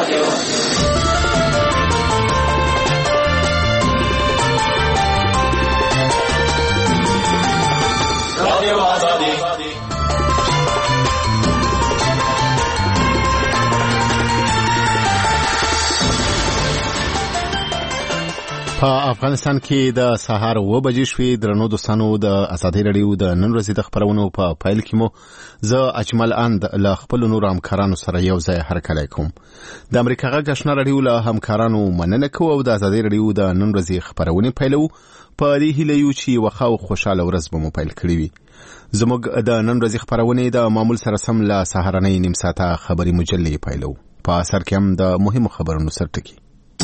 په افغانستان کې د سهار 9 بجې شوې. درنو دوستانو، د ازادي رادیو د نن ورځې د خبرونو په فایل کې مو زه اجمل اند له خپل نور همکارانو سره یو ځای هرکلی کوم. د امریکا غږ آشنا رادیو له همکارانو مننه کوم او د ازادي رادیو د نن ورځې خبرونه پیلو. په دې هیله یو چې وخا او خوشاله ورځ به مو پیل کړی وي. زموږ د نن ورځې خبرونه د معمول سره سم له سهارنۍ نیم ساعته خبري مجلې پیلو. په اثر کې هم د مهمو خبرونو سرټکی.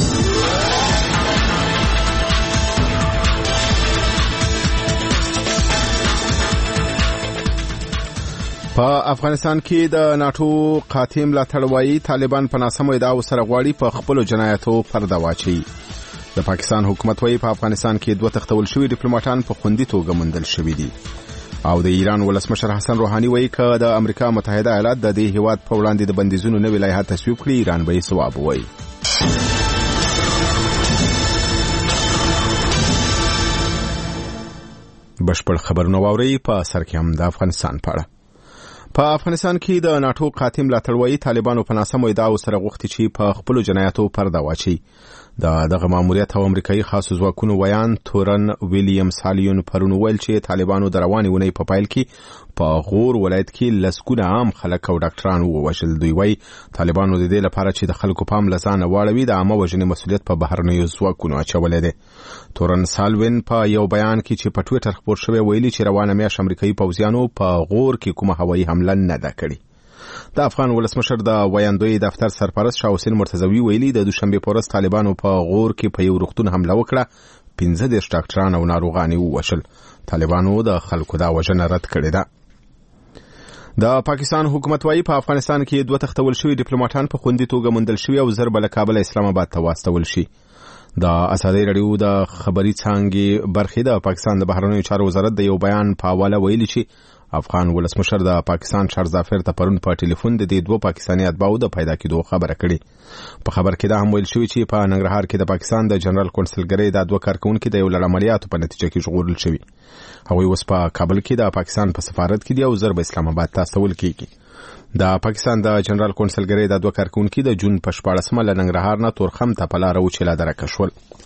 په افغانستان کې د ناتو قاطع ملاتړ وایي طالبان په ناسمو ادعاو سره غواړي په خپل جنایاتو پرده واچي. د پاکستان حکومت وایي په افغانستان کې 2 تختول شوي ډیپلوماټان په خوندي توګه موندل شوي دي. او د ایران ولسمشر حسن روحاني وایي چې د امریکا متحده ایالات د دې هیواد په وړاندې د بندیزونو نوې لایحه تصویب کړي، ایران به یې ځواب وایي. بشپړ خبرونه واوري. په سر کې هم د افغانستان په اړه. په افغانستان کې د ناتو قاطع ملاتړ وایي طالبانو په ناسمو ادعاو سره غوښتي چې په خپل جنایاتو پرده واچي. دغه ماموریت او امریکایي خاص ځواکونو ویان تورن ویلیام سالیون پرون ویل چې طالبانو د روانې ونې په پایل کې په غور ولایت کې لسګونه عام خلک او ډاکټران ووژل. دوی وایي طالبانو د دې لپاره چې د خلکو پام لزانه واړوي د عامه وژنې مسؤلیت په بهرنیو ځواکونو اچولی دی. تورن سالوین په یو بیان کې چې په ټویټر خپور شوی ویلي چې روانه میاشت امریکایي پوځیانو په غور کې کومه هوایي حمله نه ده کړې. د افغان ولسمشر د ویاندوی دفتر سرپرست شاه حسین مرتضوی ویلي د دوشنبه په ورځ طالبانو په غور کې په یو روغتون حمله وکړه. 15 ډاکټران او ناروغان ووژل. طالبانو د خلکو دا وژنه رد کړې ده. د پاکستان حکومت وایي په افغانستان کې 2 تختول شوي ډیپلوماټان په خوندي توګه موندل شوي او ضرب له کابل اسلام آباد ته واستول شي. د ازادي رادیو د خبري څانګې برخې د پاکستان د بهرنیو چارو وزارت د یو بیان په حواله ویلي چې افغان ولسمشر د پاکستان شهرزافر ته پرون په ټلیفون د 2 پاکستاني اتباعو د پیدا کېدو خبره کړې. په خبر کې دا هم ویل شوی چې په ننګرهار کې د پاکستان د جنرال کونسلګرۍ د 2 کارکونکو د یو لړ عملیاتو په نتیجه کې ژغورل شوي. هغوی اوس په کابل کې د پاکستان په سفارت کې دي او ضرب اسلام آباد ته استول کېږي. د پاکستان د جنرال کونسلګرۍ د 2 کارکونکو د جون په 14مه له ننګرهار نه تورخم ته په لار وچیلا درکه شول.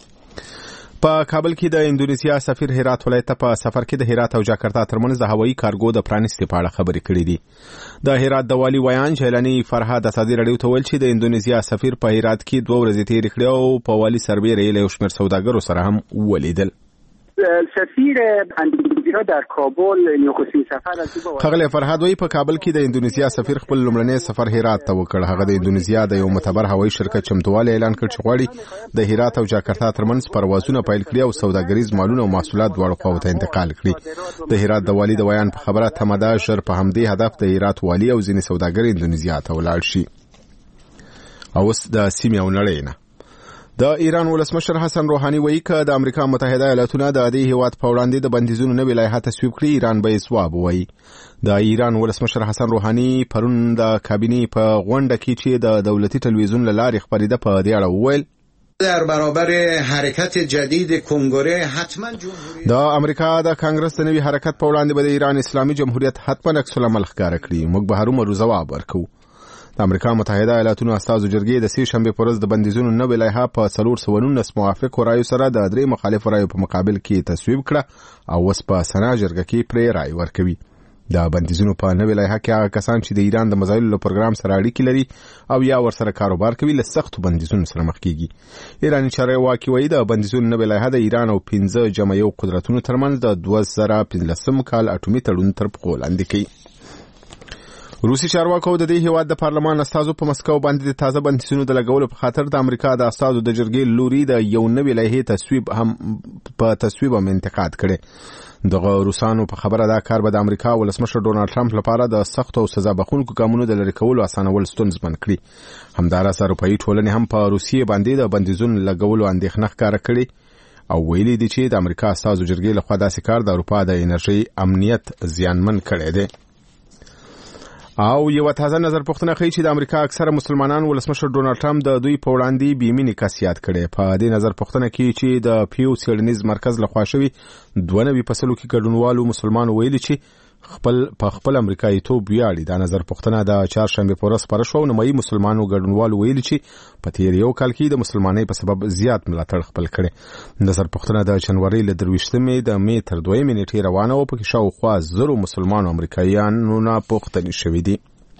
په کابل کې د انډونیزیا سفیر هرات ولایت په سفر کې د هرات او جاکرتا ترمنځ د هوایي کارګو د پرانیستي په اړه خبرې کړې دي. د هرات د والي ویان جیلانی فرهاد ازادي رادیو ته ویل چې د انډونیزیا سفیر په هرات کې 2 ورځې تېرې کړې او په والي سربېره یې له شمېر سوداګرو سره هم ولیدل. سفیر اندونزیا در کابل نخستین سفر از خغل فرهاد وی په کابل کې د انډونیزیا سفیر خپل لومړنی سفر هرات ته وکړ. هغه د انډونیزیا د یو معتبر هوایي شرکت چمتووالی اعلان کړ چې غواړي د هرات او جاکرتا ترمنځ پروازونه پیل کړي او سوداګریز مالونه او محصولات دواړو خواو ته انتقال کړي. د هرات د والي د بیان په خبره تمدا ژر په همدې هدف د هرات والي او ځینې سوداګر انډونیزیا ته ولاړ شي. اوس د سیمې او نړۍ نه. د ایران ولسمشر حسن روحاني وایي چې د امریکا متحده ایالاتونو د دې هیواد په وړاندې د بندیزونو نوې لایحه تصویب کړي، ایران به یې ځواب وایي. د ایران ولسمشر حسن روحاني پرون د کابینې په غونډه کې چې د دولتي تلویزیون له لارې خبرېده په دې اړه وویل در برابر حرکت جدید کنگره حتما جمهوریت د امریکا د کانګرس د نوي حرکت په وړاندې به د ایران اسلامي جمهوریت حتما عکس العمل ښکاره کړي. موږ به هرومرو ځواب ورکوو. د امریکا متحده ایالاتونو استازو جرګې د 3 شنبه پر ورځ د بندیزونو نوې لایحه په 419 موافق رایو سره د 3 مخالف رایو په مقابل کې تصویب کړه او اوس په سنا جرګه کې پرې رای ورکوي. د بندیزونو په نوې لایحه کې هغه کسان چې د ایران د مزایلو له پروګرام سره اړیکې لري او یا ورسره کاروبار کوي له سختو بندیزونو سره مخ کیږي. ایرانی چارواکي وایي د بندیزونو نوې لایحه د ایران او 15 جمع یو قدرتونو ترمنځ د 2015 کال اټومي تړون تر پښو لاندې کوي. روسي چارواکو د دې هیواد د پارلمان استازو په مسکو باندې د تازه بندیزونو د لګولو په خاطر د امریکا د استازو د جرګې لوري د یو نوې لایحې تصویب هم انتقاد کړي. دغه روسانو په خبره دا کار به د امریکا ولسمشر ډونالد ټرمپ لپاره د سخت او سزا بخښونکو ګامونو د لرې کولو اسانول ستونزمن کړي. همداراز اروپایي ټولنې هم په روسیې باندې د بندیزونو لګولو اندېښنه ښکاره کړې او ویلي دي چې د امریکا استازو جرګې لخوا داسې کار د اروپا د انرژي امنیت زیانمن کړی دی. او یو تازه نظر پوښتنه کوي چې د امریکا اکثره مسلمانان ولسمشر ډونالد ټرمپ د دوی په وړاندې بیمینی کسيات کړي. په دې نظر پوښتنه کوي چې د پیو سیډنیز مرکز لخوا شوی 92 فصلو کې ګډونوالو مسلمان ویلي چې خپل امریکایي توب ویاړي. دا نظر پوښتنه د چهارشنبه په ورځ خبره شو. نمایي مسلمانانو ګډونوالو ویلي چې په تیر یو کال کې د مسلمانۍ په سبب زیات ملاتړ خپل کړي. نظر پوښتنه د جنوري ل 23 د می تر 2 نیټې روانه او په کې شاوخوا 100 مسلمانانو امریکایانو نه پوښتنه شوې دي.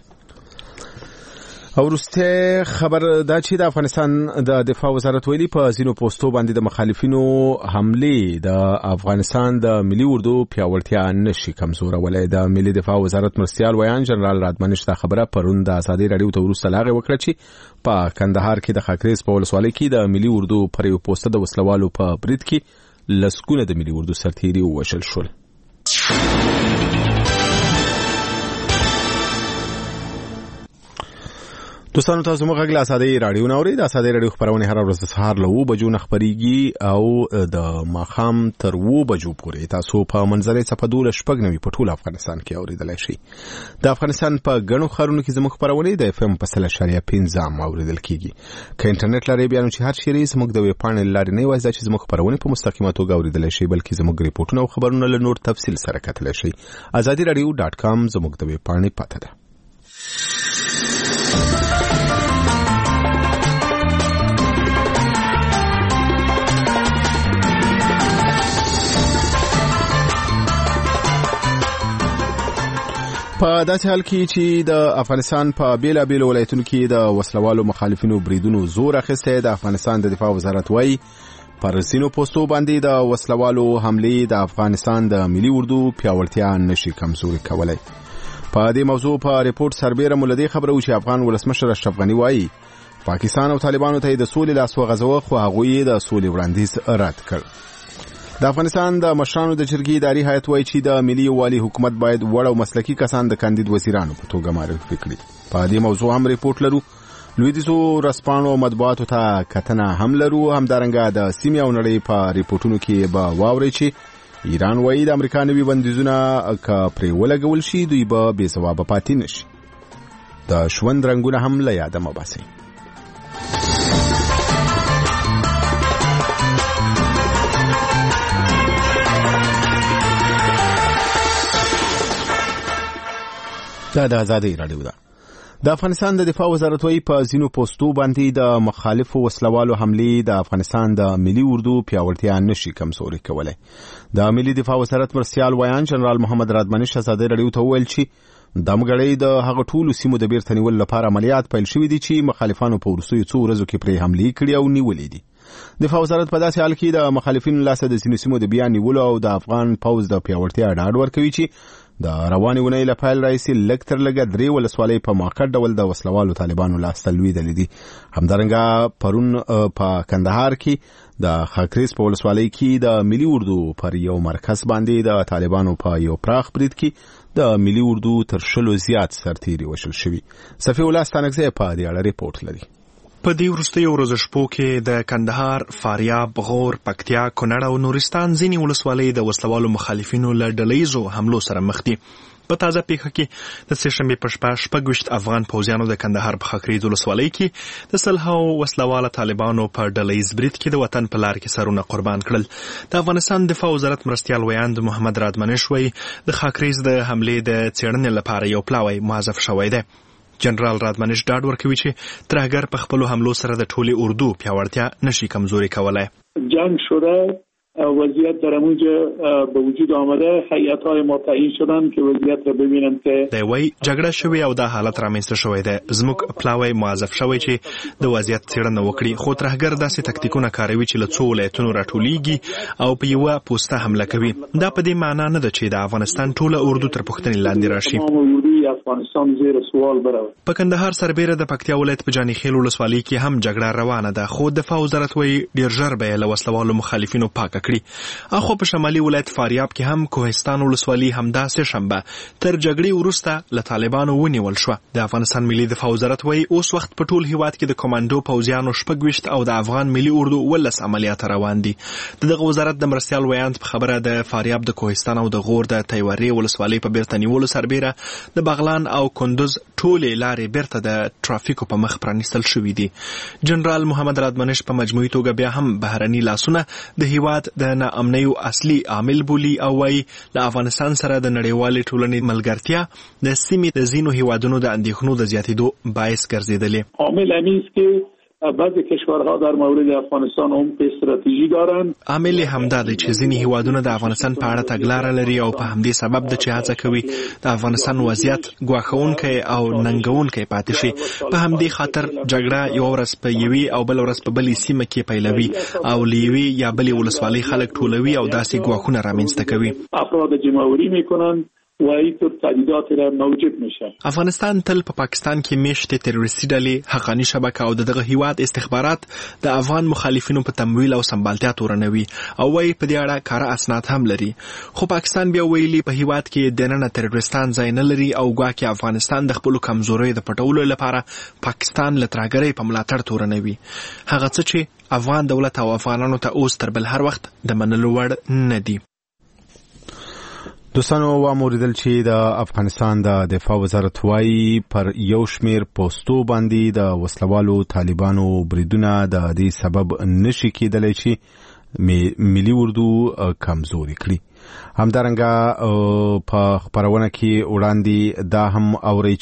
او وروسته خبر دا چې د افغانستان د دفاع وزارت ویلي په ځینو پوسټو باندې د مخالفینو حمله د افغانستان د ملي اردو پیاوړتیا نشي کمزورولای. د ملي دفاع وزارت مرستیال ویان جنرال رادمنش دا خبره پرون د ازادي رادیو ته وروسته لاغه وکړه چې په کندهار کې د خاکریز په ولسوالۍ کې د ملي اردو پر یو پوسټ د وسلوالو په برید کې لسکونه د ملي اردو سرتیري وشل شول. دوستانو تاسو موږ غږ ازادي رادیو نوري د ازادي رادیو خبرونه هر ورځ د سهار له 2 بجو نه خبريږي او د ماخام تر 2 بجو پورې تاسو په منځري صفه 2 شپږ نوي په ټول افغانستان کې اوریدلای شئ. د افغانستان په غنو خارونو کې زموږ خبرونه د اف ام په 3.5 اوریدل کیږي. که انټرنیټ لري بیا نو چې هر شری زموږ د ویب پاڼې لارې نه وایي چې زموږ خبرونه په مستقیمه توګه اوریدلای شئ بلکې زموږ ریپورتونه او خبرونه له نور تفصیل سره کتلای شئ. azadiradio.com زموږ د ویب پاڼې پته ده. په داسې حال کې چې د افغانستان په بیلابیل ولایتونو کې د وسلوالو مخالفینو بریدونو زور اخیسته، د افغانستان د دفاع وزارت وايي پر ځینو پوسټو باندې د وسلوالو حملې د افغانستان د ملي اردو پیاوړتیا نشي کمزوري کولای. په دې موضوع په ریپورت سربېره مولدي خبرو چې افغان ولسمشر اشرف غنی وايي پاکستان او طالبانو ته د سولې لاس وغځوه خو هغوی د سولې وړاندیز رد کړ. د افغانستان د مشرانو د جرګې اداري هیئت وايي چې د ملي والي حکومت باید وړ او مسلکي کسان د کاندید وزیرانو په توګه معرفي کړي. په دې موضوع هم ریپورت لرو. لویدیځو رسپانو مطبوعاتو ته کتنه هم لرو. همدارنګه د سیمې او نړۍ په ریپورتونو کې به واوري چې ایران وايي د امریکا نوي بندیزونه که پرې ولګول شي دوی به بې ځوابه پاتې نشي. د ژوند رنګونه هم له یاده مه باسئ. دا د ازادي رادیو ده. د افغانستان د دفاع وزارت وايي په ځینو پوسټو باندې د مخالفو وسلوالو حملې د افغانستان د ملي اردو پیاوړتیا نشي کمزوري کولای. د ملي دفاع وزارت مرستیال ویان جنرال محمد رادمنش ازادي رادیو ته ویل چې د مګړې د هغه ټولو سیمو د بیرته نیولو لپاره عملیات پیل شوې دي چې مخالفانو په ورسوي څو ورځو کې پرې حملې کړې او نیولې دي. دفاع وزارت په داسې حال کې د مخالفینو لاسه د سیمو د بیان نیولو او د افغان پوځ د پیاوړتیا ډاډ ورکوي چې د رواني ونې له پیل راځي لکتر لګه درې ولسوالۍ په موقت ډول د وسلوالو طالبانو لاسته لویدلې دي. همدارنګه پرون په کندهار کې د خاکریز په ولسوالۍ کې د ملي اردو پر یو مرکز باندې د طالبانو په یو پراخ برید کې د ملي اردو تر 100 زیات سرتیري وشل شوي. صفي الله ستانکزی په دې اړه ریپورت لري. په دې وروستیو ورځو شپو کې د کندهار، فاریاب، غور، پکتیا، کونړ او نورستان ځینې ولسوالۍ د وسلوالو مخالفینو له ډلهیزو حملو سره مخ دي. په تازه پیښه کې د سهشنبې په شپه 26 افغان پوځیانو د کندهار په خاکریز ولسوالۍ کې د سلهاو وسلواله طالبانو په ډلهیز برید کې د وطن په لار کې سرونه قربان کړل. د افغانستان دفاع وزارت مرستیال ویاند محمد رادمنش وایي د خاکریز د حملې د څېړنې لپاره یو پلاوی موظف شوی دی. جنرال رادمنش ډاډ ورکوي چې ترهګر په خپلو حملو سره د ټولې اردو پیاوړتیا نشي کمزوري کولای. جنگ شده، وضعیت در اونجا به وجود آمده، هیئت‌های ما تعیین شدن که وضعیت را ببینن که دی وای جګړه شوې او دا حالت رامنځته شوی دی. زموږ پلاوی موظف شوی چې د وضعیت څېړنه وکړي، خو ترهګر داسې تکتیکونه کاروي چې له څو ولایتونو راټولیږي او په یوه پوسټه حمله کوي. دا په دې معنا نه ده چې د افغانستان ټوله اردو تر پوښتنې لاندې راشي. افغانستان زیر سوال بروي. په کندهار سربېره د پکتیا ولایت په جانیخیل ولسوالۍ کې هم جګړه روانه ده، خو دفاع وزارت وايي ډیر ژر به له وسلوالو مخالفینو پاکه کړي. اخو په شمالي ولایت فاریاب کې هم کوهستان ولسوالۍ همداسې شنبه تر جګړې وروسته له طالبانو ونیول شوه. د افغانستان ملي دفاع وزارت وايي اوس وخت په ټول هیواد کې د کمانډو پوځیانو 26 او د افغان ملي اردو 12 عملیات روان دي. دغه وزارت د مرستیال ویاند په خبره د فاریاب د کوهستان او د غور د تیوري ولسوالۍ په بیرته نیولو سربېره د بغلان او کندوز ټولې لارې بیرته د ټرافیکو په مخ پرانیستل شوې دي. جنرال محمد رادمنش په مجموعي توګه بیا هم بهرني لاسونه د هیواد د ناامنیو اصلي عامل بولي او وايي له افغانستان سره د نړیوالې ټولنې ملګرتیا د سیمې د ځینو هیوادونو د اندېښنو د زیاتېدو باعث ګرځېدلې. عامل همین است که بعضی کشورها در مورد افغانستان عمق استراتژی دارند. عامل همدا دی چې ځینې هیوادونه د افغانستان په اړه تګلاره لري او په همدې سبب د چې هڅه کوي د افغانستان وضعیت ګواښونکی او ننګونکی پاتې شي. په همدې خاطر جګړه یو ورځ په یوې او بل ورځ په بلې سیمه کې پیلوي او له یوې یا بلې ولسوالۍ خلک ټولوي او داسې ګواښونه رامنځته کوي. افراد جمعوری میکنند و اینطور تهدیدات را موجب میشه. افغانستان تل په پاکستان کې میشتې تروریستي ډلې، حقاني شبکه او دغه هیواد استخبارات د افغان مخالفینو په تمویل او سمبالتیا تورنوي او وايي په دې اړه کار اسناد هم لري. خو پاکستان بیا ویلي په هیواد کې دننه تروریستان ځای نه لري او ګواکې افغانستان د خپل کمزورۍ د پټولو لپاره پاکستان له ترهګرۍ په ملاتړ تورنوي. هغه څه چې افغان دولت او افغانانو ته اوس تر بل هر وخت د منلو وړ نه دي. دوستانو واوریدل چې د افغانستان د دفاع وزارت وايي پر یو شمیر پوسټو باندې د وسلوالو طالبانو بریدونه د دې سبب نشي کېدلی چې ملي اردو کمزوري کړي. همدارنګه په خبرونه کې وړاندې دا هم اوري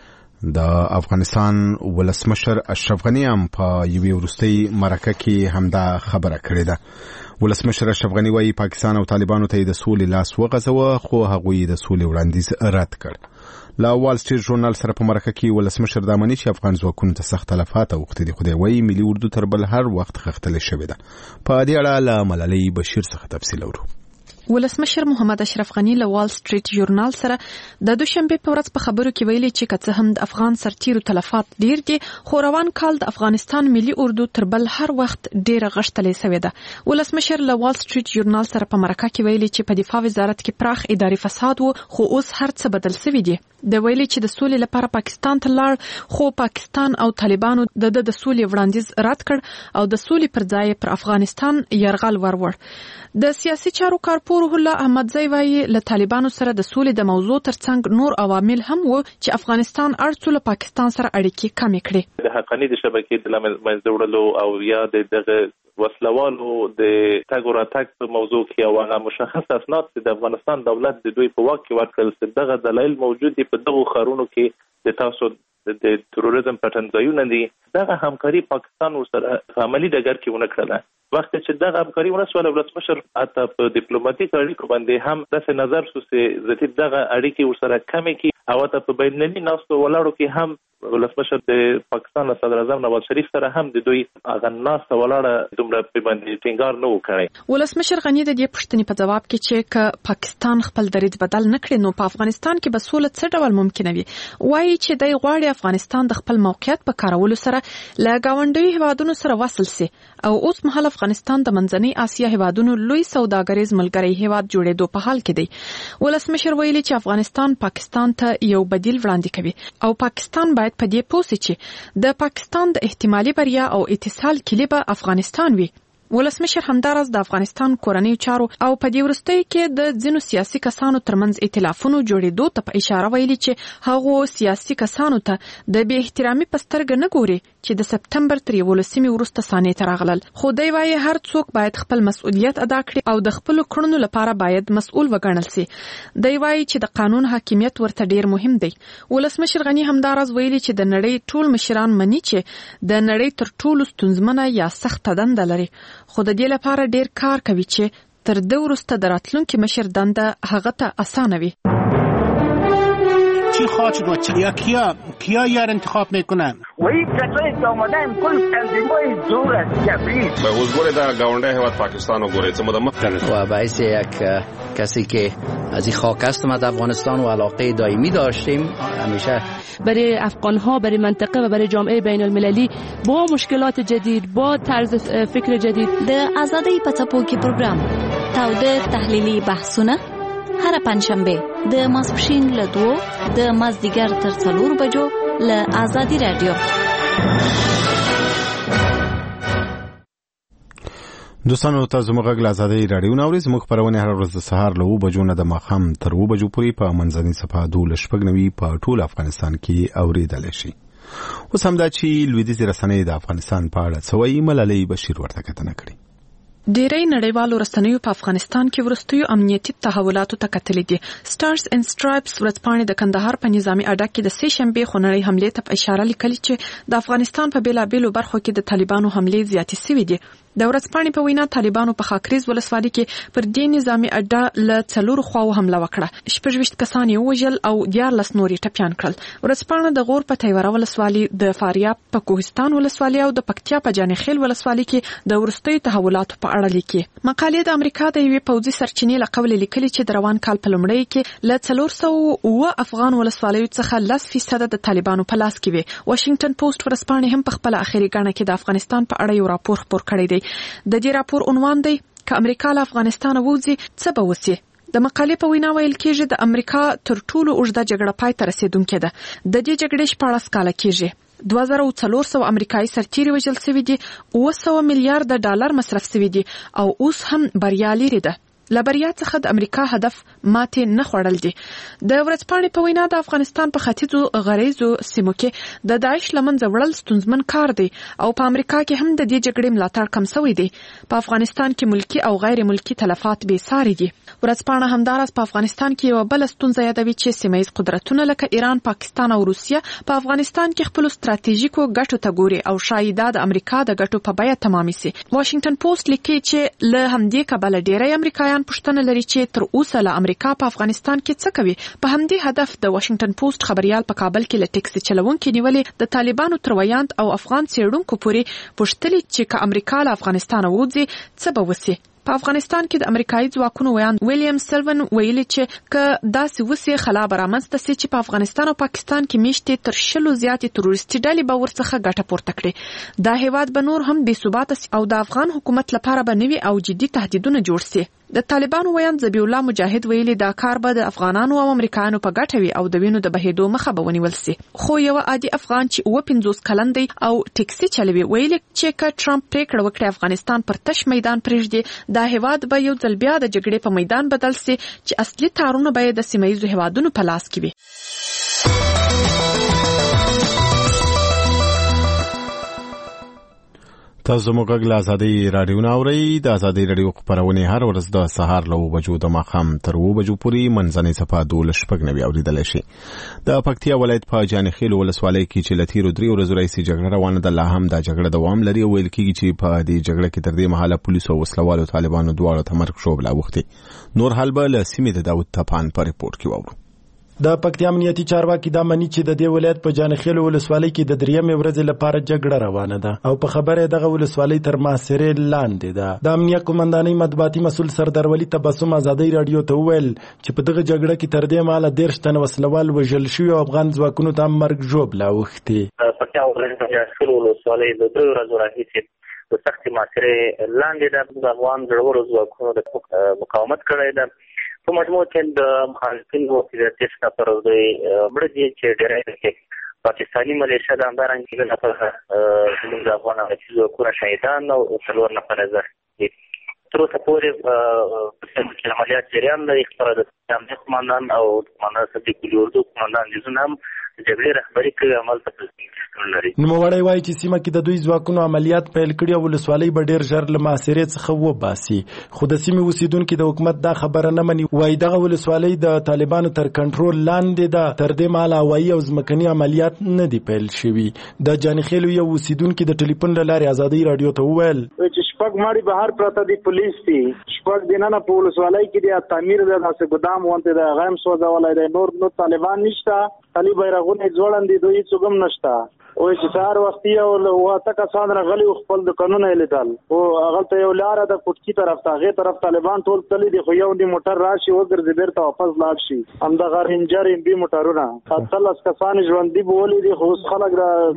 چې د افغانستان ولسمشر اشرف غنی هم په یوې وروستۍ مرکه کې همدا خبره کړې ده. ولسمشر اشرف غنی وايي پاکستان او طالبانو ته د سولې لاس وغځوه خو هغوی د سولې وړاندیز رد کړ. لا وال سټریټ ژورنال سره په مرکه کې ولسمشر دا مني چې افغان ځواکونو ته سخت تلفات اوښتي دي. خو دی وايي ملي اردو تر بل هر وخت خښتلې شوې ده. په دې اړه له ملالۍ بشیر څخه تفصیل اورو. ولسمشر محمد اشرف غنی له وال سټریټ ژورنال سره د دوشنبه په ورځ په خبرو کې ویلي چې کڅه هم د افغان سرتیرو تلفات ډیر دي خو روان کال د افغانستان ملي اردو تر بل هر وخت ډیره غښتلې شوې ده. ولسمشر له وال سټریټ ژورنال سره په مرکه کې ویلي چې په دفاع وزارت کې پراخ اداري فساد وو خو اوس هر څه بدل شوی دي. د ویلي چې د سولې لپاره پاکستان ته لاړ خو پاکستان او طالبانو د سولې وړاندیز رد کړ او د سولې پر ځای پر افغانستان يرغل ورور. د سیاسي چارو کارپور روح الله احمدزی وايي له طالبانو سره د سولې د موضوع ترڅنګ نور عوامل هم وو چې افغانستان اړتیا له پاکستان سره اړیکې کمې کړې. د حقاني د شبکې د منځ وړلو او یا دغه وسلوالو د تګ او راتګ په موضوع کې او هغه مشخص اسناد چې د افغانستان دولت د دوی په واک کې ورکړل دغه دلایل موجود دي په دغه خارونو کې د تاسو د تروریزم پټنځایونه دي. دغه همکاري پاکستان ورسره عملی ډګر کې ونه کړله. وخت چې دغه همکاري ورسوله ولسمشر حتی په ډیپلوماټیک اړیکو باندې هم داسې نظر شو چې زه دغه اړیکې ورسره کمې کړي او ته په بینالمللي ناستو ولاړو کې هم ولسمشر د پاکستان صدر اعظم نواز شریف سره هم د دوی هغه ناسته ولاړه دومره په باندې ټینګار نه وکړي. ولسمشر غنی د دې پوښتنې په جواب کې چې پاکستان خپل دریځ بدل نه کړي نو په افغانستان کې به سوله څه ډول ممکنه وي. وایي چې د غواړي افغانستان د خپل موقعیت په کارولو سره له گاونډي هیوادونو سره وصل سي او اوس مهال افغانستان د منځنۍ اسیا هیوادونو لوی سوداګریز ملګری هیواد جوړېدو په حال کې دی. ولسمشر ویلي چې افغانستان پاکستان ته یو بدیل وړاندې کوي او پاکستان باید په دې پوه شي چې د پاکستان د احتمالي بریا او اتصال کلی به افغانستان وي. ولسمشر همدارس د افغانستان کورنۍ چارو او په دې وروستۍ کې د ځینو سیاسي کسانو ترمنځ ائتلافونو جوړېدو ته په اشاره ویلي چې هغه سیاسي کسانو ته د بې احترامي په سترګه نه ګوري چې د سپتمبر تر 11 وروسته سانې ته راغلل. خو دی وايي هر څوک باید خپل مسؤلیت ادا کړي او د خپل کړنو لپاره باید مسؤل وګڼل شي. دی وايي چې د قانون حاکمیت ورته ډیر مهم دی. ولسمشر غنی همدارس ویلي چې د نړۍ ټول مشران مني چې د نړۍ تر ټولو ستونزمنه یا سخت دنده لري خو د دې لپاره ډیر کار کوي چې تر دې وروسته د راتلونکي مشر دنده هغه ته اسانه وي. چی خواهد و کیا یار انتخاب میکنن و این کسایی که آمدن کل تنظیمای زور است جبری به حضور در گاونده هیواد پاکستان و گوریت مختلف و باعث یک کسی که از این خاک است ما در افغانستان و علاقه دائمی داشتیم همیشه برای افغان‌ها برای منطقه و برای جامعه بین المللی با مشکلات جدید با طرز فکر جدید د آزادی پڅپوکي پروګرام تاوده تحلیلی بحثونه هر پنځشنبه د ماسپښین له 2 د مازدیګر تر 4 بجو له آزادی رادیو. دوستانو تاسو موږ له آزادۍ رادیو ناوړي زموږ خبرونه هر ورځ د سهار له 9 بجو نه د ماښام تر 2 بجو پورې په منځنۍ صفحه 12 په ټول افغانستان کې اوریدل شي. اوس هم دا چې لویدیځ رسنۍ د افغانستان په اړه څه وایي، ملالۍ بشیر ورته کتنه کړې. ډیری نړیوالو رسنیو په افغانستان کې ورستیو امنیتي تحولاتو ته کتلې دي. سټارز اینڈ سټرایپس ورځپاڼې د کندهار په نظامی اډه کې د سې شنبه خونړۍ حمله ته اشاره لیکلې چې د افغانستان په بیلابېلو برخو کې د طالبانو حملې زیاتې شوې دي. د ورځپاڼې په وینا طالبانو په خاکریز ولسوالۍ کې پر دې نظامی اډه له 4 خواو حمله وکړه. 26 کسان یې وژل او 14 نور یې ټپيان کړل. ورځپاڼه د غور په تیوره ولسوالۍ، د فاریاب په کوهستان ولسوالۍ او د پکتیا په جانخیل ولسوالۍ کې د ورستیو تحولاتو په اړه لیکي. مقالې د امریکا د یوې پوځي سرچینې له قول لیکلي چې د روان کال په لومړۍ کې له 409 افغان ولسوالیو څخه 10% د طالبانو په لاس کې وي. واشنگټن پوسټ ورځپاڼه هم په خپل اخیری غاڼه کې د افغانستان په اړه یو راپور خپور کړی دی. د دې راپور عنوان دی که امریکا له افغانستان ووځي څه به وشي. د مقالې په وینا ویل کېږي د امریکا تر ټولو اوږده جګړه پای ته رسیدونکې ده. د دې جګړې 14 کاله کېږي. 2400 امریکایي سرتیري وژل شوي دي، 900 میلیارډ ډالر مصرف شوي دي او اوس هم بریا لري ده. لبریا څخه د امریکا هدف ماتې نه خوړل دي. د ورځپاڼې په وینا د افغانستان په ختیځو غریزو سیمو کې د داعش لمنځه وړل ستونزمن کار دی او په امریکا کې هم د دې جګړې ملاتړ کم شوی دی. په افغانستان کې ملکی او غیر ملکی تلفات بې ساري دي. ورځپاڼه همداراز په افغانستان کې یو بل ستونزه یادوي چې سیمه‌ییز قدرتونه لکه ایران، پاکستان او روسیه په افغانستان کې خپل ستراتیژیکو ګټو ته ګوري او شاید د امریکا د ګټو په بیه تمامي سي. واشنگټن پوسټ لیکي چې له همدې کبله ډیری امریکایان پښتنه لري چې تر اوسه له امریکا په افغانستان کې څه کوي. په همدې هدف د واشنگټن پوسټ خبريال په کابل کې له ټیکسي چلوونکو نیولې د طالبانو تر ویاند او افغان څېړونکو پورې پوښتلې چې که امریکا له افغانستان ووځي څه به وشي. په افغانستان کې د امریکایي ځواکونو ویاند ویلیام سلون ویلي چې که داسې وسي خلا برامنځته سي چې په افغانستان او پاکستان کې میشتې تر 100 زیاتې تروریستي ډلې به ورڅخه ګټه پورته کړي. دا هیواد به نور هم بې ثباته او د افغان حکومت لپاره به نوي او جدي تهدیدونه جوړ سي. د طالبانو ویاند ذبیح الله مجاهد ویلي دا کار به د افغانانو او امریکایانو په ګټه وي او د وینو د بهېدو مخه به ونیول سي. خو یو عادي افغان چې 50 کلن دی او ټیکسي چلوي ویلي چې که ټرمپ پریکړه وکړي افغانستان پر تش میدان پرېږدي، دا هیواد به یو ځل بیا د جګړې په میدان بدل سي چې اصلي تارونه به د سیمه‌ییزو هیوادونو په لاس کې وي. تاسو موږ له آزادۍ رادیو ناوړي. د آزادۍ رادیو خبرونه هر ورځ د سهار له 9 بجو د ماښام تر 2 بجو پورې منځنۍ صفحه 12 اوریدل شي. د پکتیا ولایت په جانخیل ولسوالۍ کې چې لتیرو 3 ورځې راځي جګړه روانه ده، لا هم دا جګړه دوام لري او ویل کېږي چې په دې جګړه کې تر دې مهاله پولیسو او وسلوالو طالبانو دواړو ته مرګ شوبله وختي. نور حال به له سیمې د داود تپان په ریپورت کې وورو. د پکتیا امنیتي چارواکي دا مني چې د دې ولایت په جانخیل ولسوالۍ کې د 3 ورځې لپاره جګړه روانه ده او په خبره دغه ولسوالۍ تر محاصرې لاندې ده. د امنیت قومندانۍ مطبوعاتي مسؤل سردار ولی تبسم آزادۍ رادیو ته وویل چې په دغه جګړه کې تر دې مهاله 13 تن وسلوال وژل شوي او افغان ځواکونو ته مرګ ژوبله اوښتې. پکتیا ولایت په جانخیل ولسوالۍ د 2 ورځو راهیسې د سختې محاصرې لاندې ده. د افغان زړورو ځواکونو د مقاومت کړی ده. په مجموع کې د مخالفینو د 30 نفر دوی مړه دي چې ډېری کې پاکستاني ملیشه د همدارنګه د نفر زموږ د افغان امنیتي ځواکونو شهیدان او 4 نفر زخمي دي. تر اوسه پورې په عملیات جریان لري. خبره د امنیت قومندان او قومندان صدیق ګل اردو قومندان دېزونه هم جګړې رهبري کوي، عمل ته لري. نوموړی وایي چې سیمه کې د دوی ځواکونو عملیات پیل کړي او ولسوالۍ به ډېر ژر له محاصرې څخه وباسي. خو د سیمې اوسیدونکي د حکومت دا خبره نه مني. وایي دغه ولسوالۍ د طالبانو تر کنټرول لاندې ده. تر دې مهاله هوایي او ځمکني عملیات نه دي پیل شوي. د جانخیل یو اوسیدونکي د ټلیفون له لارې آزادۍ رادیو ته وویل چې شپږ ماړي بهر پراته دي، پولیس دي، شپږ دننه په ولسوالۍ کې دي، تعمیر ده، داسې ګدام وانته ده، غیم سوځولی دی، نور طالبان نشته، خالي بیرغونه ځوړند دي، دوی څوک هم نشته. او چې سهار وختي او واته کسان راغلي خپل دکانونه لیدل او هغه ته یو لار د کوټکی طرف ته هغه طرف طالبان ټول تللی دي، خو یو دی موټر راشي وګرځي بیرته واپس لاړ شي. همدغه رینجر بي موټرونه اتلس کسان ژوندۍ بولې دي، خو خلک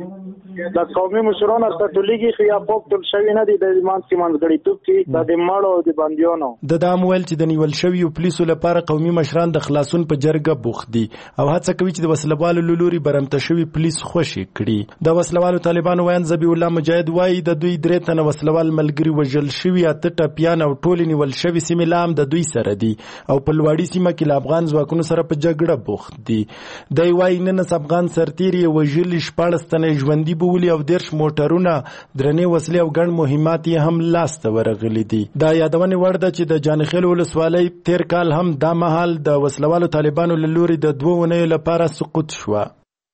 د قومي مشرانو سره ټولېږي خو یا پوک ټول شوی نه دي د ایمان سیمان غړي توپ کې د ماړو او د بنديانو. د دامویل چې د نیول شوی پولیسو لپاره قومي مشران د خلاصون په جرګه بوخت دي او هڅه کوي چې د وسلوالو لوري برمته شوی پولیس خوشي کړي. د وسلوالو طالبانو ویاند ذبیح الله مجاهد وایي د دوی 3 تنه وسلوال ملګري وژل شوي، 8 ټپیان او ټول نیول شوي سیمې لا هم د دوی سره دي او په لوړی سیمه کې له افغان ځواکونو سره په جګړه بوخت دي. دی وایي 19 افغان سرتیري وژلي، 14 تنه ژوندي بولي او 10 موټرونه، درنې وسلې او ګڼ مهمات یې هم لاسته ورغلي دي. دا یادونه وړ ده چې د جانخیل ولسوالۍ تیر کال هم دا مهال د وسلوالو طالبانو له لوري د 2 اونیو لپاره سقوط شوه.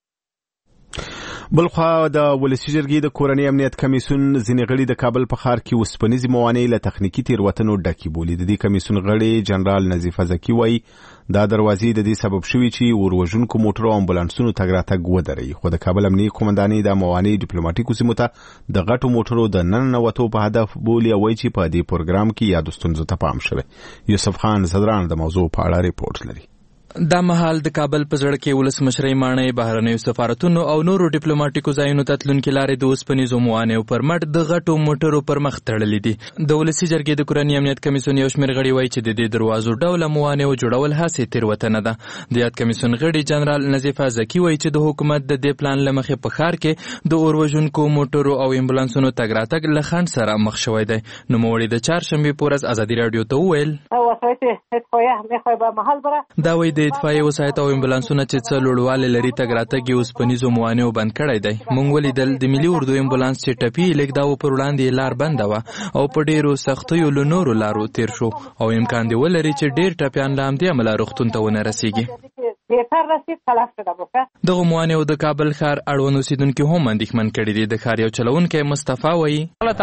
بلخوا د ولسی جرګې د کورنۍ امنیت کمیسیون ځینې غړي د کابل په ښار کې اوسپنیزې موانع له تخنیکي تېروتنو ډکې بولي. د دې کمیسیون غړي جنرال نظیفه زکي وایي دا دروازې د دې سبب شوي چې اوروژونکو موټرو او امبولانسونو تګ راتګ ودروي، خو د کابل امنیتي قومندانۍ دا موانع ډیپلوماټیکو سیمو ته د غټو موټرو د ننوتو په هدف بولي او وایي چې په دې پروګرام کې یادو ستونزو ته پام شوی. یوسف خان زدران د موضوع په اړه ریپورت لري. دا مهال د کابل په زړه کې ولسمشرۍ ماڼۍ، بهرنیو سفارتونو او نورو ډیپلوماټیکو ځایونو ته تلونکي لارې د اوسپنیزو موانعو پر مټ د غټو موټرو پر مخ تړلې دي. د ولسي جرګې د کورنۍ امنیت کمیسیون یو شمېر غړي وایي چې د دې دروازو ډوله موانعو جوړول هسې تېروتنه ده. د یاد کمیسیون غړي جنرال نظیفه زکي وایي چې د حکومت د دې پلان له مخې په ښار کې د اوروژونکو موټرو او امبولانسونو تګ راتګ له خنډ سره مخ شوی دی. نوموړي د چهارشنبې په ورځ ازادي راډیو ته وویل دا وایي د اطفایې وسایط او امبولانسونه چې څه لوړوالی لري تګ راتګ یې اوسپنیزو موانعو بند کړی دی. موږ ولیدل د ملي اردو امبولانس چې ټپي یې لېږداوه پر وړاندې یې لار بنده وه او په ډېرو سختیو له نورو لارو تېر شو او امکان دی ولري چې ډېر ټپیان له همدې امله روغتون ته ونه رسېږي. دغه موانعو د کابل ښار اړوند اوسېدونکي هم اندېښمن کړي دي. د ښار یو چلوونکی مصطفی وایي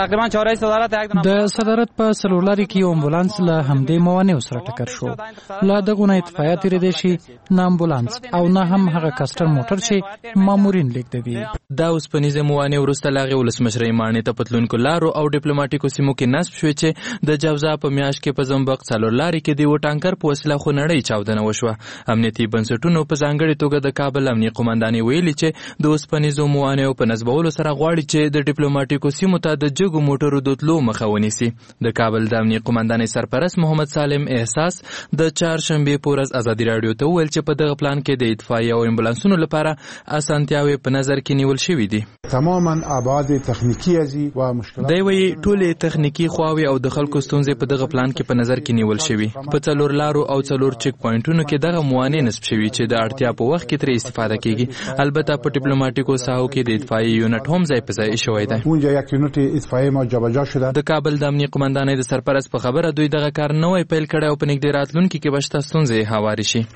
د صدارت په څلور لارې کې یو امبولانس له همدې موانعو سره ټکر شو. له دغو نه اطفایه تېرېدی شي، نه امبولانس او نه هم هغه کسټر موټر چې مامورین لېږدوي. دا اوسپنیزې موانع وروسته له هغې ولسمشرۍ ماڼۍ ته په تلونکو لارو او ډیپلوماټیکو سیمو کې نصب شوې چې د جوزا په میاشت کې په زمبق څلور لارې کې د یوه ټانکر په وسیله خونړۍ چاودنه وشوه. امنیتي بنسټونو په ځانګړې توګه د کابل امنیه قومندانۍ ویلي چې د اوسپنیزو موانعو په نصبولو سره غواړي چې د ډیپلوماټیکو سیمو ته د جګو موټرو د تلو مخه ونیسي. د کابل د امنیه قومندانۍ سرپرست محمد سالم احساس د چهارشنبې په ورځ ازادي راډیو ته وویل چې په دغه پلان کې د اطفایې او امبولانسونو لپاره اسانتیاوې په نظر کې نیول شوي دي. تماما ابعاد تخنیکی ازي و مشکلات دی وایي ټولې تخنیکي خواوې او د خلکو ستونزې په دغه پلان کې په نظر کې نیول شوي. په څلور لارو او څلور چیک پوینټونو کې دغه موانع نصب شوي چې د اړتیا په وخت کې ترې استفاده کیږي. البته په ډیپلوماټیکو ساحو کې د اطفایې یونټ هم ځای په ځای شوی دی. اونجا یک یونټ اطفایې ما جابجا شده. د کابل د امنیه قومندانۍ د سرپرست په خبره دوی دغه کار نوی پیل کړی او په نږدې راتلونکي کې به شته ستونزې هوارې شي.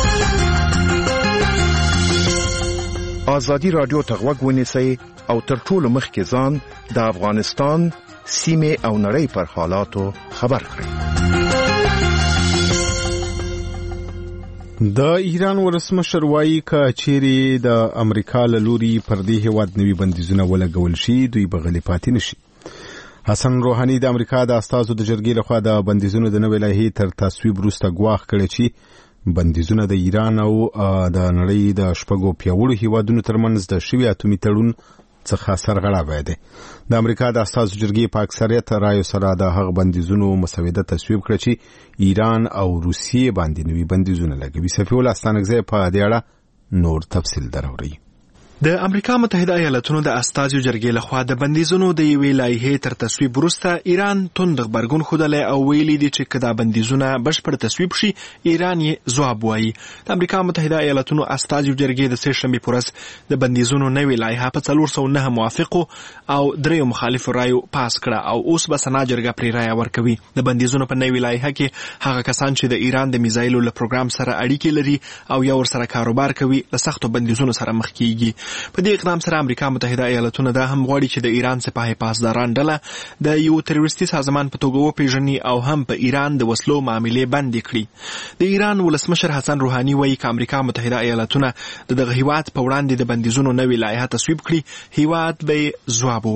ازادي راډیو ته غوږ ونیسئ او تر ټولو مخکې ځان د افغانستان سیمې او نړۍ پر حالاتو خبر کړئ. د ایران ولسمشر وایي که چیرې د امریکا له لوري پر دې هېواد نوي بندیزونه ولګول شي دوی به غلي پاتې نشي. حسن روحاني د امریکا د استازو د جرګې لخوا د بندیزونو د نوې لایحې تر تصویب وروسته ګواښ کړی چې بندیزونه د ایران او د نړۍ د شپږو پیاوړو هیوادونو ترمنځ د شوي اتومي تړون څخه سرغړاوی دی. د امریکا د استازو جرګې په اکثریت رایو سره د هغه بندیزونو مسوده تصویب کړه چې ایران او روسیې باندې نوي بندیزونه لګوي. صفي الله ستانکزی په دې اړه نور تفصیل دراوړي. د امریکا متحده ایالاتونو د استازو جرګې لخوا د بندیزونو د یوې لایحې تر تصویب وروسته ایران توند غبرګون ښودلی او ویلي دي چې که دا بندیزونه بشپړ تصویب شي ایران یې ځواب وایي. د امریکا متحده ایالاتونو استازو جرګې د سهشنبې په ورځ د بندیزونو نوې لایحه په 409 موافقو او 3 مخالفو رایو پاس کړه او اوس به سنا جرګه پرې رایه ورکوي. د بندیزونو په نوې لایحه کې هغه کسان چې د ایران د میزایلو له پروګرام سره اړیکې لري او یا ورسره کاروبار کوي له سختو بندیزونو سره مخ کیږي. په دې اقدام سره امریکا متحده ایالاتونه دا هم غواړي چې د ایران سپاه پاسداران ډله د یو تروریستي سازمان په توګه وپیژني او هم په ایران د وسلو معاملې بندې کړي. د ایران ولسمشر حسن روحاني وایي چې امریکا متحده ایالاتونه دغه هیواد په وړاندې د بندیزونو نوې لایحه تصویب کړي هیواد به ځواب ووایي.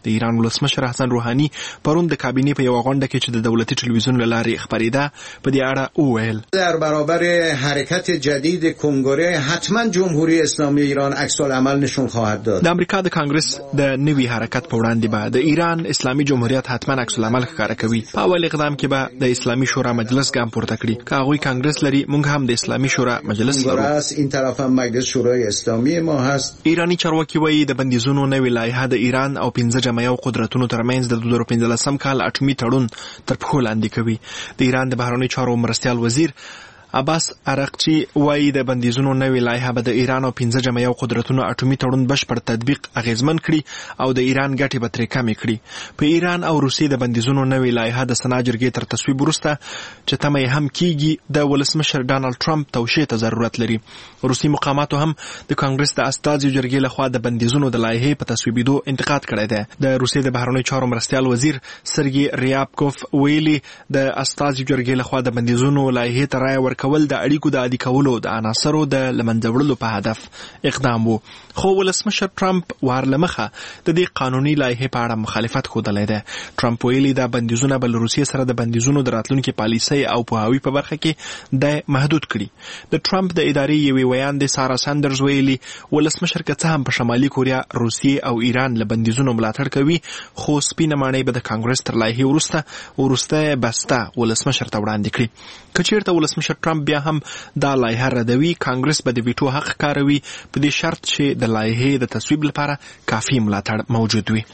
د ایران ولسمشر حسن روحاني پرون د کابینې په یو غونډه کې چې د دولتي ټلویزیون له لارې خبرېده په دې اړه وویل در برابر حرکت جدید کنگره حتما جمهوری اسلامی ایران عکس العمل نشون خواهد داد. د امریکا د کانګرس د نوي حرکت په وړاندې به د ایران اسلامي جمهوریت حتما عکس العمل ښکاره کوي. په اول اقدام کې به د اسلامي شورا مجلس ګام پورته کړي. که هغوی کانګرس لري موږ هم د اسلامي شورا مجلس لرو. این طرف هم مجلس شورای اسلامی ما هست. ایرانی چارواکي وایي د بندیزونو نوې لایحه د ایران او 15 جمعیو قدرتونو ترمنځ د 2015 کال اټومي تړون تر پښو لاندې کوي. د ایران د بهرنیو چارو مرستیال وزیر عباس عراقچی وایي د بندیزونو نوې لایحه به د ایران او 15 جمعیو قدرتونو اټومي تړون بشپړ تطبیق اغیزمن کړي او د ایران ګټې به ترې کمې کړي. په ایران او روسیې د بندیزونو نوې لایحه د سنا جرګې تر تصویب وروسته چې تمه یې هم کیږي د ولسمشر ډانلډ ټرمپ توشیح ته ضرورت لري. روسي مقاماتو هم د کانګرس د استازو جرګې لخوا د بندیزونو د لایحې په تصویبېدو انتقاد کړی دی. د روسیې د بهرنیو چارو مرستیال وزیر سرګي ریابکوف ویلي د استازو جرګې لخوا د بندیزونو لایحې ته رایه ورکول د اړیکو د عادي کولو د عناصرو د لمنځه وړلو په هدف اقدام وو. خو ولسمشر ټرمپ وارلمخه د دې قانوني لایحې په اړه مخالفت ښودلی دی. ټرمپ ویلي دا بندیزونه به له روسیې سره د بندیزونو د راتلونکي پالیسۍ او پوهاوي په برخه کې د محدود کړي. د ټرمپ د ادارې یوې ویاندې سارا ساندرز ویلي ولسمشر که څه هم په شمالي کوریا، روسیې او ایران له بندیزونو ملاتړ کوي خو سپینه ماڼۍ به د کانګرس تر لایحې وروسته بسته ولسمشر ته وړاندې کړي. که چیرته ولسمشر ټرمپ بیا هم دا لایحه ردوي کانګرس به د ویټو حق کاروي په دې شرط چې د لایحې د تصویب لپاره کافي ملاتړ موجود وي.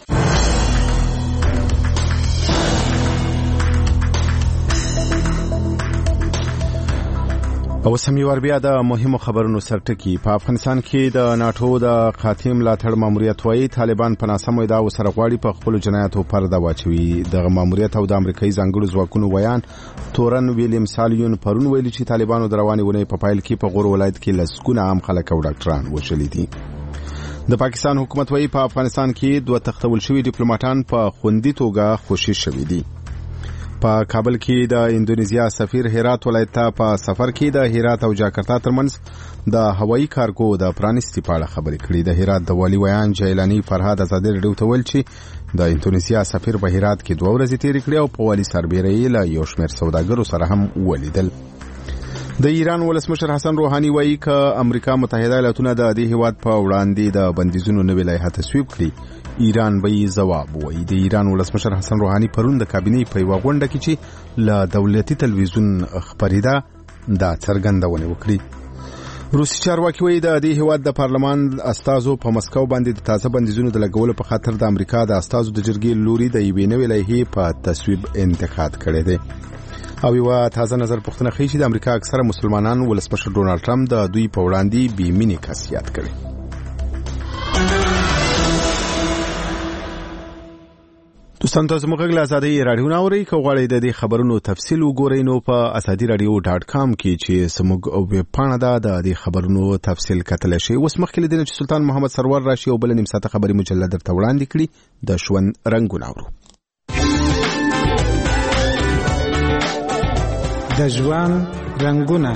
او سميوار بیا د مهمو خبرونو سرټکی. په افغانستان کې د ناتو د قاتم ملاتړ ماموریت وایي طالبان په ناسمو ادعاو سره غواړي په خپل جنایاتو پرده واچوي. د ماموریت او د امریکایي ځانګړو ځواکونو ویان تورن ویلیام سالیون پرون ویلي چې طالبانو د روانې ونې په پایل کې په غور ولایت کې لسګونه عام خلک او ډاکټران وژلي دي. د پاکستان حکومت وایي په افغانستان کې 2 تختول شوي ډیپلوماټان په خوندي توګه خوشي شوي دي. په کابل کې د اندونیزیا سفیر هرات ولایت ته په سفر کې د هرات او جاکرتا ترمنځ د هوایي کارګو د پرانیستي په اړه خبرې کړې. د هرات د والي ویان جیلانی فرهاد ازادي رادیو ته ویل چې د اندونیزیا سفیر په هرات کې 2 ورځې تېرې کړې او په والي سربېره یې له یو شمېر سوداګرو سره هم ولیدل. د ایران ولسمشر حسن روحاني وایي که امریکا متحده ایالاتونه د دې هیواد په وړاندې د بندیزونو نوې لایحه تصویب کړي ایران به ځواب وایي. د ایران ولسمشر حسن روحاني پرون د کابینې په یوه غونډه کې چې له دولتي تلویزیون خبرېده دا څرګندونه وکړي. روسي چارواکي وایي د دې هیواد د پارلمان استازو په مسکو باندې د تازه بندیزونو د لګولو په خاطر د امریکا د استازو د جرګې لوري د یوې نوې لایحې په تصویب انتقاد کړی دی. او یو تازه نظر پوښتنه کوي چې د امریکا اکثره مسلمانان ولسمشر ډونالډ ټرمپ د دوی په وړاندې بې مینې کسیات کړي. دوستان تاسو موږ له ازادي رادیو ناوړي کو غواړئ د دې خبرونو تفصیل وګورئ نو په azadiradio.com کې چې سموږ ویب پاڼه ده د دې خبرونو تفصیل کتل شي. اوس مخکې لدین چې سلطان محمد سرور راشي او بل نیم ساعته خبري مجله درته وړاندې کړي د ژوند رنگونه اورو. د ژوند رنگونه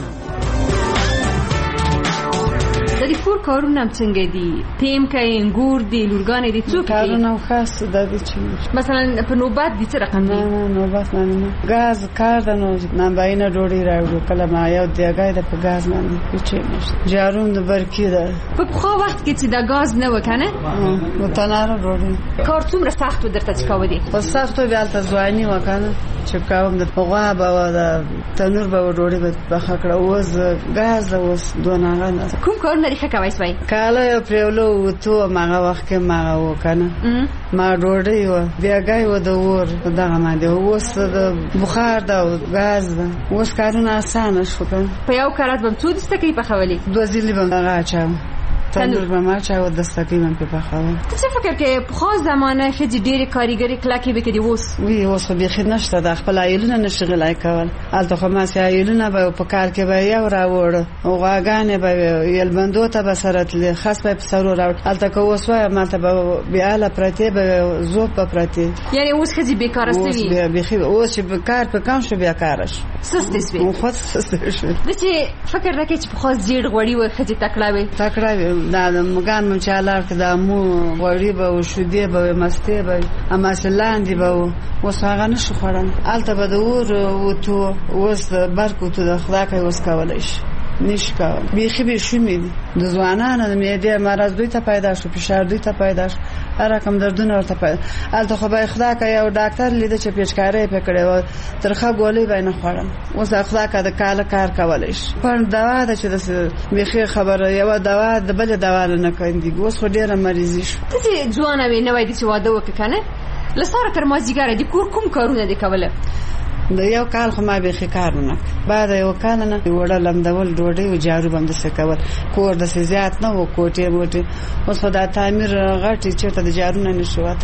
د دې کور کارونه څنګه دي؟ تیم کوي، انګور دي، لورګانې دي، څوک دي؟ کارونه خاص د دې چې مثلا په نوبت دي څه رقم دي؟ نه نوبت نه غاز کار د نو نامباینه ډوډۍ راوړو کله ما یو دیګای د په غاز باندې پچې نشته جارون د برکی ده. په خو وخت کې چې د غاز نه وکنه نو تناره ډوډۍ کار څومره سخت درته چکاو دي؟ په سخت بیا ته ځواني وکنه چې کاوم د غوا به د تنور به ډوډۍ په خکړه اوس غاز اوس دونه نه کوم کار نه ښه کوي سوي کاله پرولو تو ماغه وخت کې ماغه وکنه ما ډوډۍ و بیا غای و د ور دغه باندې اوس د بخار د غاز اوس کارونه آسان شو کنه. په یو کارات بم څو دسته کې په خولي 2 ځلې بم هغه چا تنور به ما چا و دستکی من په خاوه. څه فکر کې په خاص زمانه کې ډېری کاریګری کلاکي به کې اوس وی اوس به خې نشته د خپل عائلونه نشغلای کول الته خو ما سي عائلونه به په کار کې به یو راوړ او غاګانې به یل بندو ته به سرت خاص به سرور راوړ الته کو اوس وای ما ته به بیاله پرته به زوب په پرته یعنی اوس خځې بیکاره سوي اوس به خې اوس چې به کار په کم شو بیا کارش سست سوي خو سست شو د چې فکر راکې چې په خاص ډېر غوړی و خځې تکړه دا مګان مو چالار کې دا مو غوړي به شودې به مسته به اما سلاندې به اوس هغه نشو خورن الته به د اور وته اوس برکو ته د خدا کوي اوس کولای شي نشکا بیخي به شومې د ځوانانو د معدې مرز دوی ته پیدا شو فشار دوی ته پیدا شو هر کوم دردونه ورته پیدا الته خو به خدا کوي او ډاکټر لیدل چې پیچکارې پکړې و ترخه ګولې به نه خوړم اوس خدا کا د کار کولای شي پر دوا د چې د بیخي خبره یو دوا د بل دوا نه کوي اوس خو ډیره مریضي شو ته ځوانه وې نه وای چې واده وکړنه لساره تر مازیګر دي کور کوم کارونه دي کوله د یو کال خو ما به کارونه بعد یو کال نه وړلم دول ډوډۍ او جارو باندې سکول کور د زیات نه و کوټه اوس خدای تعمیر غټي چیرته د جارو نه نشو